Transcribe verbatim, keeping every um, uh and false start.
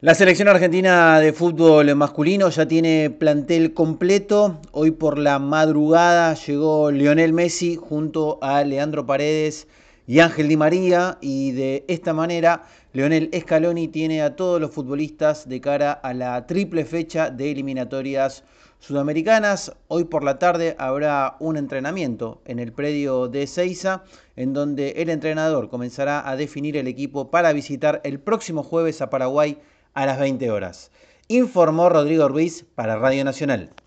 La selección argentina de fútbol masculino ya tiene plantel completo. Hoy por la madrugada llegó Lionel Messi junto a Leandro Paredes y Ángel Di María, y de esta manera Lionel Scaloni tiene a todos los futbolistas de cara a la triple fecha de eliminatorias sudamericanas. Hoy por la tarde habrá un entrenamiento en el predio de Ezeiza, en donde el entrenador comenzará a definir el equipo para visitar el próximo jueves a Paraguay a las veinte horas. Informó Rodrigo Ruiz para Radio Nacional.